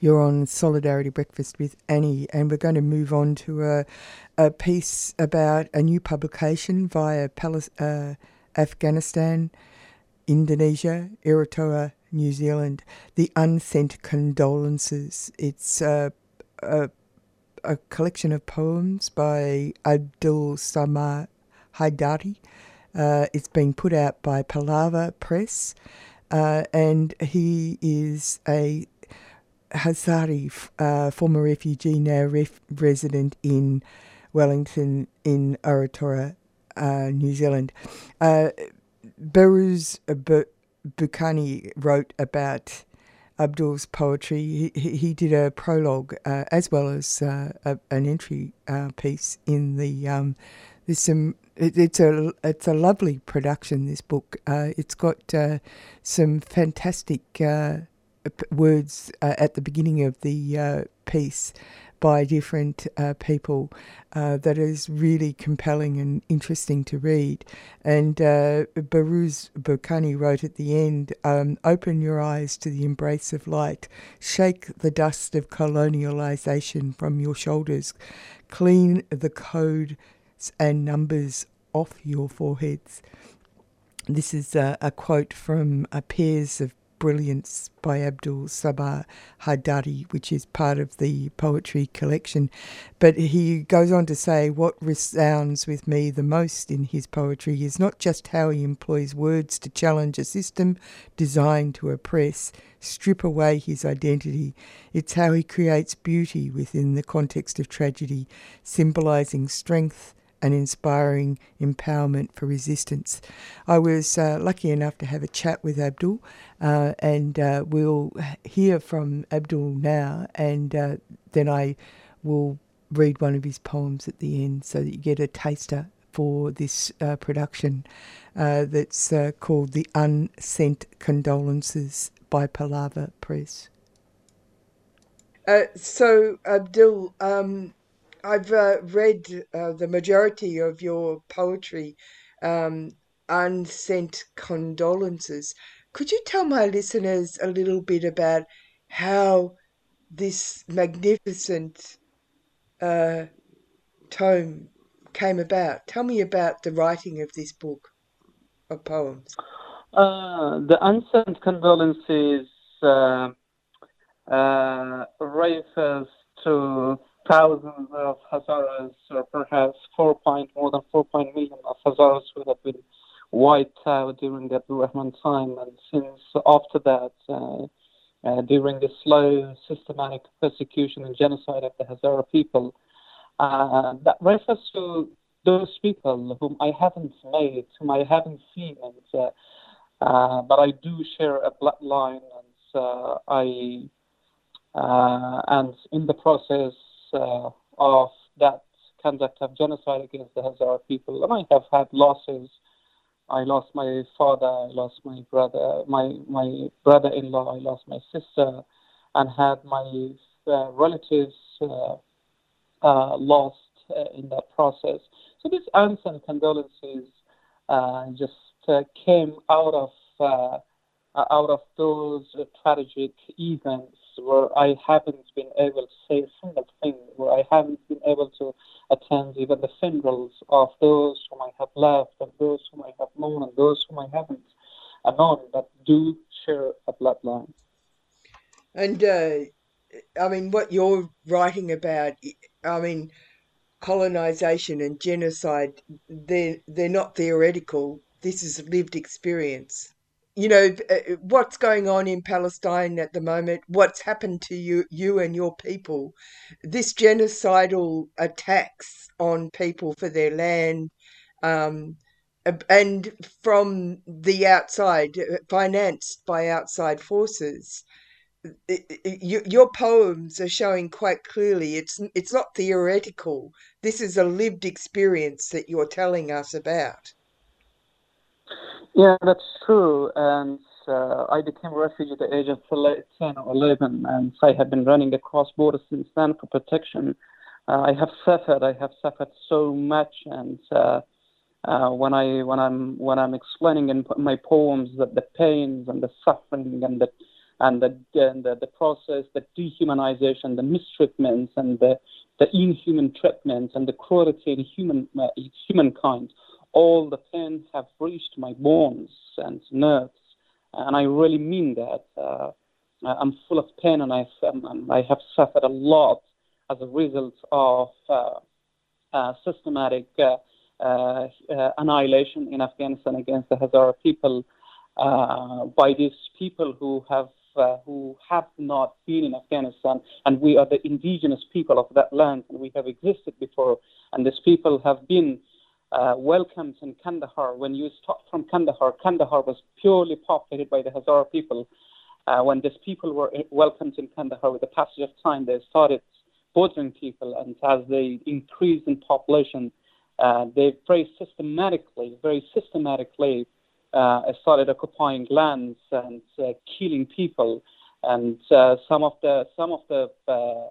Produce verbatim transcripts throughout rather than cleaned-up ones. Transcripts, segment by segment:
You're on Solidarity Breakfast with Annie, and we're going to move on to a, a piece about a new publication via Palis- uh, Afghanistan, Indonesia, Eritrea, New Zealand, The Unsent Condolences. It's uh, a, a collection of poems by Abdul Samad Haidari. Uh, it's been put out by Palava Press, uh, and he is a Hazari, uh, former refugee, now ref- resident in Wellington in Eritrea, uh, New Zealand. Uh, Beruz Bukhani wrote about Abdul's poetry. He, he did a prologue uh, as well as uh, a, an entry uh, piece in the. Um, there's some. It, it's a it's a lovely production. This book. Uh, it's got uh, some fantastic uh, words uh, at the beginning of the uh, piece by different uh, people uh, that is really compelling and interesting to read. And uh, Beruz Bukhani wrote at the end, um, open your eyes to the embrace of light, shake the dust of colonialisation from your shoulders, clean the codes and numbers off your foreheads. This is a, a quote from uh, Pairs of Brilliance by Abdul Samad Haidari, which is part of the poetry collection. But he goes on to say what resounds with me the most in his poetry is not just how he employs words to challenge a system designed to oppress, strip away his identity. It's how he creates beauty within the context of tragedy, symbolising strength and inspiring empowerment for resistance. I was uh, lucky enough to have a chat with Abdul, uh, and uh, we'll hear from Abdul now, and uh, then I will read one of his poems at the end so that you get a taster for this uh, production uh, that's uh, called The Unsent Condolences by Palava Press. Uh, so, Abdul, um, I've uh, read uh, the majority of your poetry, um, Unsent Condolences. Could you tell my listeners a little bit about how this magnificent uh, tome came about? Tell me about the writing of this book of poems. Uh, the Unsent Condolences uh, uh, refers to thousands of Hazaras, or perhaps four point more than four point million of Hazaras who have been wiped out during the Abdul Rahman time, and since after that, uh, uh, during the slow, systematic persecution and genocide of the Hazara people, uh, that refers to those people whom I haven't met, whom I haven't seen, and uh, uh, but I do share a bloodline, and uh, I. Uh, and in the process uh, of that conduct of genocide against the Hazara people, and I have had losses. I lost my father, I lost my brother, my my brother-in-law, I lost my sister, and had my uh, relatives uh, uh, lost uh, in that process. So these unsent condolences uh, just uh, came out of uh, uh, out of those uh, tragic events where I haven't been able to say a single thing, where I haven't been able to attend even the funerals of those whom I have loved, and those whom I have known, and those whom I haven't uh, known, but do share a bloodline. And uh, I mean, what you're writing about, I mean, colonization and genocide, they're, they're not theoretical. This is lived experience. You know, uh, what's going on in Palestine at the moment, what's happened to you, you and your people, this genocidal attacks on people for their land, um, and from the outside, uh, financed by outside forces. It, it, you, your poems are showing quite clearly it's it's not theoretical. This is a lived experience that you're telling us about. Yeah, that's true. And uh, I became a refugee at the age of ten or eleven, and I have been running across borders since then for protection. Uh, I have suffered. I have suffered so much, and uh, uh, when I when I'm when I'm explaining in my poems that the pains and the suffering and the and the, and the, the process, the dehumanization, the mistreatments, and the, the inhuman treatments, and the cruelty in human uh, humankind. All the pain have reached my bones and nerves, and I really mean that. Uh, I'm full of pain, and I've, um, I have suffered a lot as a result of uh, uh, systematic uh, uh, uh, annihilation in Afghanistan against the Hazara people uh, by these people who have uh, who have not been in Afghanistan, and we are the indigenous people of that land, and we have existed before, and these people have been uh, welcomed in Kandahar. When you start from Kandahar, Kandahar was purely populated by the Hazara people. Uh, when these people were welcomed in Kandahar, with the passage of time, they started bordering people, and as they increased in population, uh, they very systematically, very systematically uh, started occupying lands and uh, killing people. And uh, some of the some of the uh,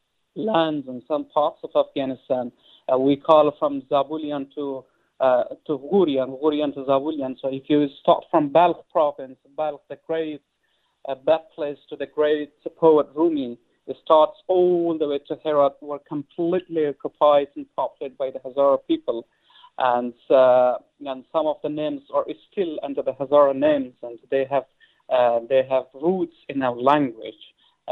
lands in some parts of Afghanistan, uh, we call from Zabulian to uh, to Ghurian, Ghurian to Zabulian. So if you start from Balkh province, Balkh, the great uh, birthplace to the great poet Rumi, it starts all the way to Herat, were completely occupied and populated by the Hazara people. And uh, and some of the names are still under the Hazara names, and they have uh, they have roots in our language.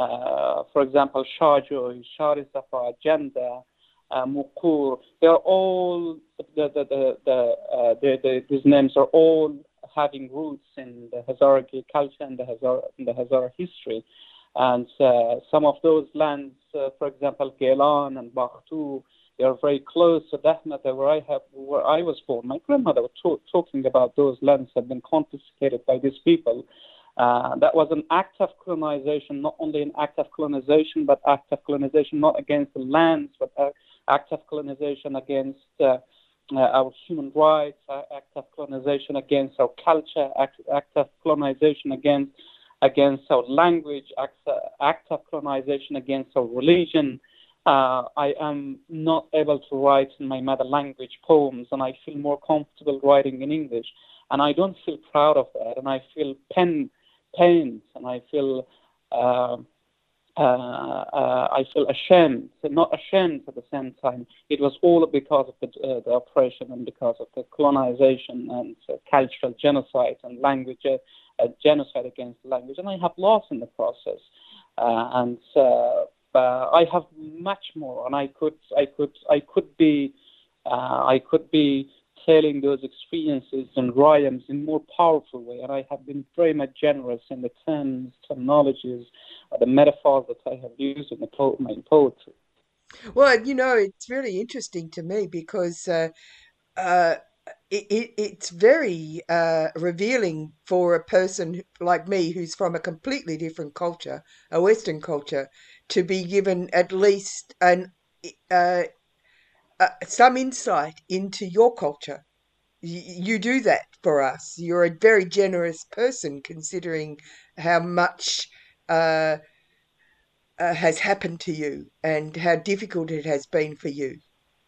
Uh, for example, Shajoy, Sharisafa, Janda, uh, Mukur, they are all the the the, the, uh, the, the these names are all having roots in the Hazara culture and the Hazara in the Hazara history. And uh, some of those lands, uh, for example, Gelan and Bakhtu, they are very close to Dahmata, where I have, where I was born. My grandmother was to- talking about those lands have been confiscated by these people. Uh, that was an act of colonization, not only an act of colonization, but act of colonization not against the lands, but uh, act of colonization against uh, uh, our human rights, uh, act of colonization against our culture, act, act of colonization against against our language, act, uh, act of colonization against our religion. Uh, I am not able to write in my mother language poems, and I feel more comfortable writing in English. And I don't feel proud of that, and I feel pain, pains, and I feel uh, uh, uh, I feel ashamed. So not ashamed at the same time. It was all because of the, uh, the oppression and because of the colonization and uh, cultural genocide and language uh, uh, genocide against language, and I have lost in the process. Uh, and uh, uh, I have much more, and I could, I could, I could be, uh, I could be telling those experiences and rhymes in more powerful way. And I have been very much generous in the terms, terminologies, uh, the metaphors that I have used in the po- my poetry. Well, you know, it's really interesting to me because uh, uh, it, it, it's very uh, revealing for a person like me who's from a completely different culture, a Western culture, to be given at least an uh, uh, some insight into your culture. You, you do that for us. You're a very generous person, considering how much uh, uh, has happened to you and how difficult it has been for you.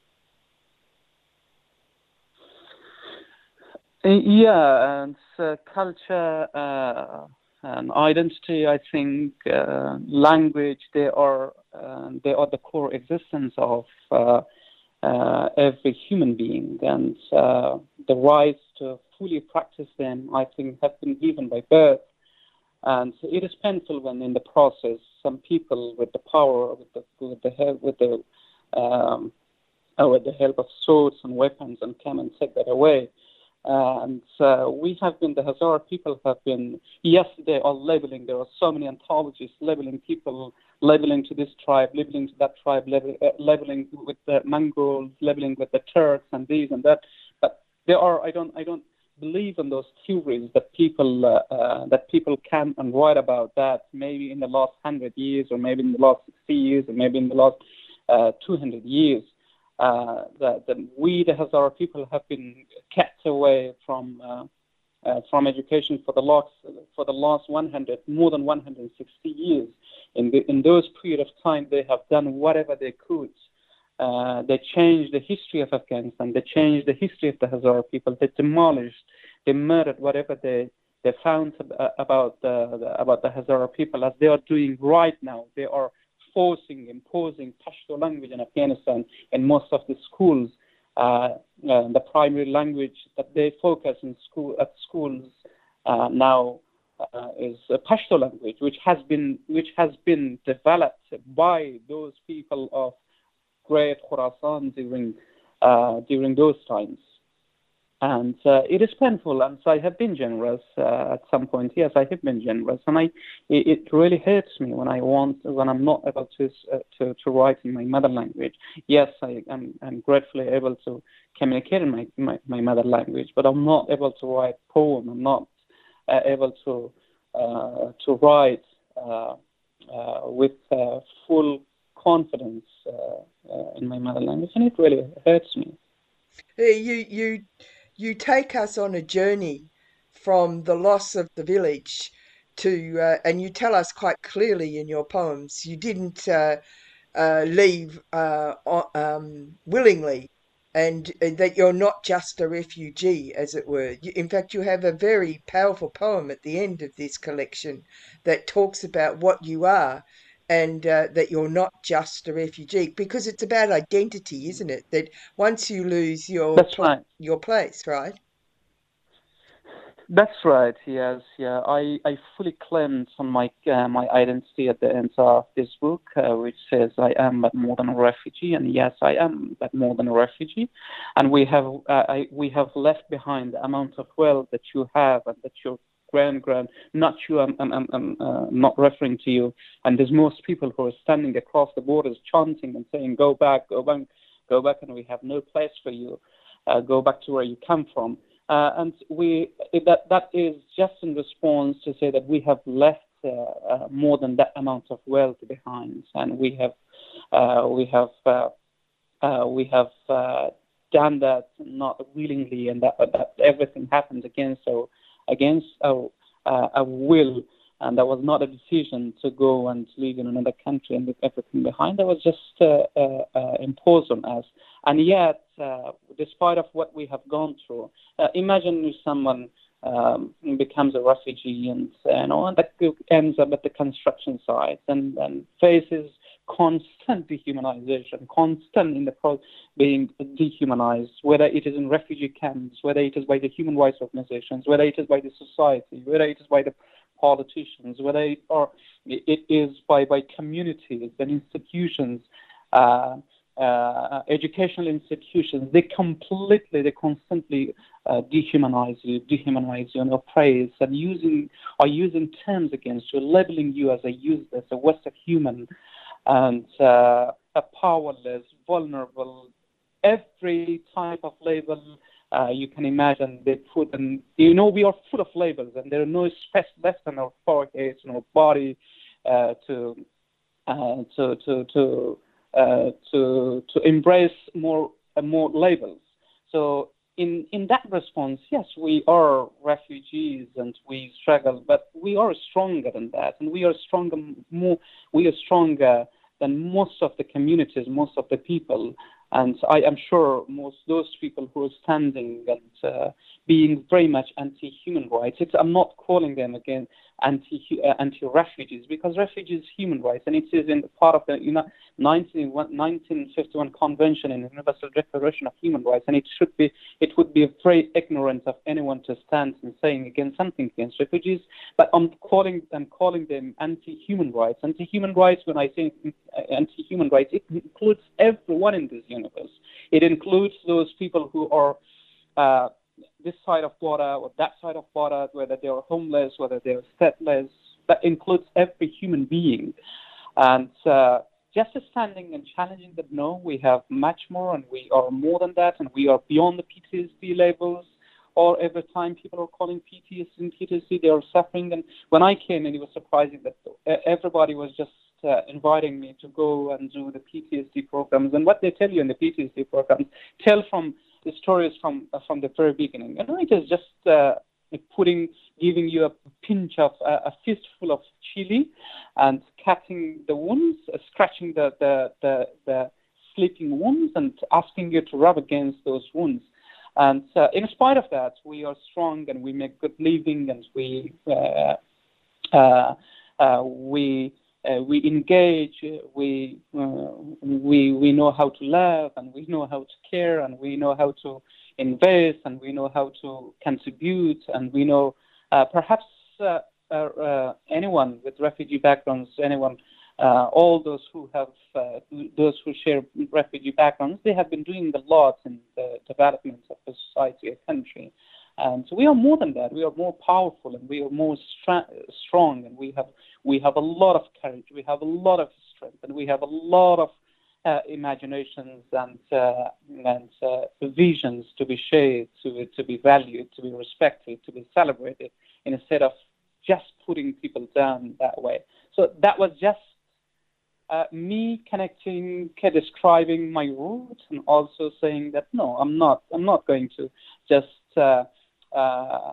Uh, Yeah, and uh, culture uh, and identity. I think uh, language. They are uh, they are the core existence of uh, uh, every human being, and uh, the rights to fully practice them, I think, have been given by birth. And it is painful when, in the process, some people with the power, with the with the help, with the um, uh, with the help of swords and weapons, and come and take that away. And uh, we have been, the Hazara people have been, yes, they are labeling. There are so many anthologies labeling people, labeling to this tribe, labeling to that tribe, label, uh, labeling with the Mongols, labeling with the Turks and these and that. But there are, I don't, I don't believe in those theories that people, uh, uh, that people come and write about that maybe in the last hundred years, or maybe in the last sixty years, or maybe in the last uh, two hundred years. Uh, that, that we, the Hazara people, have been kept away from uh, uh, from education for the last for the last one hundred, more than one hundred sixty years. In the, in those period of time, they have done whatever they could. Uh, they changed the history of Afghanistan. They changed the history of the Hazara people. They demolished, they murdered whatever they they found uh, about the, the about the Hazara people, as they are doing right now. They are forcing, imposing Pashto language in Afghanistan in most of the schools. Uh, uh, the primary language that they focus in school at schools uh, now uh, is uh, Pashto language, which has been which has been developed by those people of Great Khorasan during uh, during those times. And uh, it is painful, and so I have been generous uh, at some point. Yes, I have been generous, and I it, it really hurts me when I want when I'm not able to uh, to, to write in my mother language. Yes, I am I'm gratefully able to communicate in my, my, my mother language, but I'm not able to write poem. I'm not uh, able to uh, to write uh, uh, with uh, full confidence uh, uh, in my mother language, and it really hurts me. Hey, You you you take us on a journey from the loss of the village to, uh, and you tell us quite clearly in your poems, you didn't uh, uh, leave uh, o- um, willingly, and uh, that you're not just a refugee, as it were. You, in fact, you have a very powerful poem at the end of this collection that talks about what you are, and uh, that you're not just a refugee, because it's about identity, isn't it? That once you lose your That's pl- right. your place, right? That's right. Yes, yeah. I, I fully claimed on my uh, my identity at the end of this book, uh, which says I am but more than a refugee, and yes, I am but more than a refugee, and we have uh, I, we have left behind the amount of wealth that you have and that your grand grand not you I'm I'm, I'm, I'm uh, not referring to you, and there's most people who are standing across the borders chanting and saying go back, go back, go back, and we have no place for you, uh, go back to where you come from. Uh, and we that that is just in response to say that we have left uh, uh, more than that amount of wealth behind, and we have uh, we have uh, uh, we have uh, done that not willingly, and that, that everything happened against our against our, uh, our will, and that was not a decision to go and live in another country and leave everything behind. That was just uh, uh, uh, imposed on us, and yet, uh, despite of what we have gone through, uh, imagine if someone um, becomes a refugee and you know and that ends up at the construction sites and, and faces constant dehumanization, constant in the pro- being dehumanized, whether it is in refugee camps, whether it is by the human rights organizations, whether it is by the society, whether it is by the politicians, whether it, or it is by, by communities and institutions, uh, uh, educational institutions. They completely, they constantly uh, dehumanize you, dehumanize you, and oppress, and using are using terms against you, labeling you as a useless, a worse human, and uh, a powerless, vulnerable, every type of label uh, you can imagine. They put, and you know, we are full of labels, and there are no space left on our foreheads, on our body, uh, to, uh, to to to uh, to to embrace more uh, more labels. So. In, in that response, yes, we are refugees and we struggle, but we are stronger than that, and we are stronger more. We are stronger than most of the communities, most of the people, and I am sure most those people who are standing and uh, being very much anti-human rights. It's, I'm not calling them again anti uh, anti-refugees, because refugees human rights, and it is in the part of the you know, nineteen fifty-one Convention and Universal Declaration of Human Rights, and it should be it would be very ignorant of anyone to stand and saying against something against refugees. But I'm calling I'm calling them anti-human rights. Anti-human rights, when I say anti-human rights, it includes everyone in this universe. It includes those people who are uh, this side of water or that side of water, whether they are homeless, whether they are stateless. That includes every human being. And uh, just standing and challenging that, no, we have much more and we are more than that, and we are beyond the P T S D labels. Or every time people are calling P T S D and P T S D, they are suffering. And when I came in, it was surprising that everybody was just uh, inviting me to go and do the P T S D programs. And what they tell you in the P T S D programs tell from the stories from uh, from the very beginning. You know, it is just uh, putting, giving you a pinch of uh, a fistful of chili, and cutting the wounds, uh, scratching the, the the the sleeping wounds, and asking you to rub against those wounds. And uh, in spite of that, we are strong and we make good living, and we uh, uh, uh, we uh, we engage. We uh, we we know how to love, and we know how to care, and we know how to invest, and we know how to contribute, and we know uh, perhaps uh, uh, uh, anyone with refugee backgrounds, anyone. Uh, all those who have, uh, those who share refugee backgrounds, they have been doing a lot in the development of a society, a country. And so we are more than that. We are more powerful, and we are more stra- strong, and we have we have a lot of courage. We have a lot of strength, and we have a lot of uh, imaginations and uh, and uh, visions to be shared, to to be valued, to be respected, to be celebrated, instead of just putting people down that way. So that was just Uh, me connecting, describing my roots, and also saying that no, I'm not. I'm not going to just uh, uh,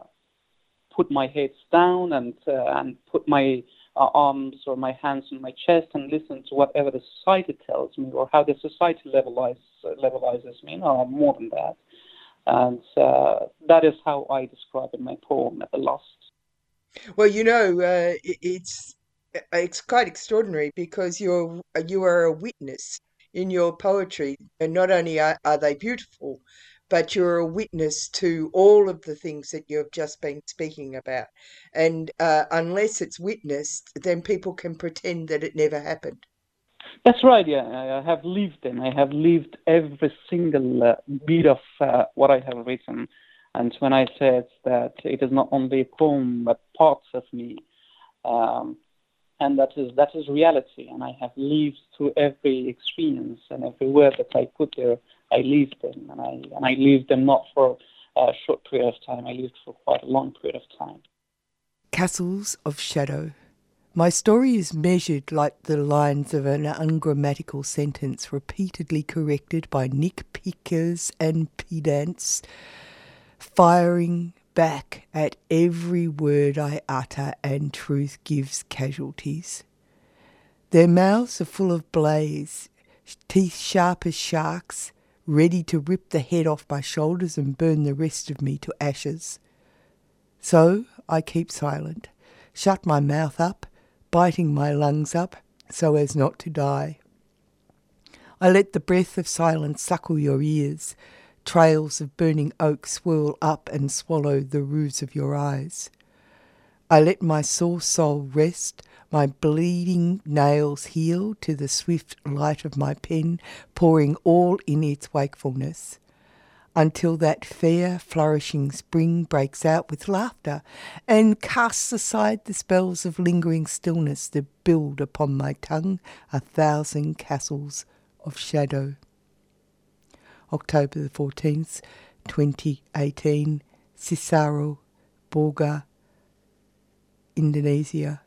put my head down and uh, and put my uh, arms or my hands on my chest and listen to whatever the society tells me or how the society levelizes uh, levelizes me. No, I'm more than that, and uh, that is how I describe in my poem at the last. Well, you know, uh, it, it's it's quite extraordinary because you're you are a witness in your poetry, and not only are, are they beautiful, but you're a witness to all of the things that you've just been speaking about. And uh, unless it's witnessed, then people can pretend that it never happened. That's right. Yeah, I have lived them. I have lived every single uh, bit of uh, what I have written. And when I said that it is not only a poem but parts of me, um, and that is that is reality. And I have lived through every experience and every word that I put there. I lived them, and I and I lived them not for a short period of time. I lived for quite a long period of time. Castles of Shadow. My story is measured like the lines of an ungrammatical sentence repeatedly corrected by nitpickers and pedants, firing back at every word I utter, and truth gives casualties. Their mouths are full of blaze, teeth sharp as sharks, ready to rip the head off my shoulders and burn the rest of me to ashes. So I keep silent, shut my mouth up, biting my lungs up so as not to die. I let the breath of silence suckle your ears. Trails of burning oak swirl up and swallow the roofs of your eyes. I let my sore soul rest, my bleeding nails heal to the swift light of my pen, pouring all in its wakefulness, until that fair, flourishing spring breaks out with laughter and casts aside the spells of lingering stillness that build upon my tongue a thousand castles of shadow. October the fourteenth, twenty eighteen, Cicero, Borga, Indonesia.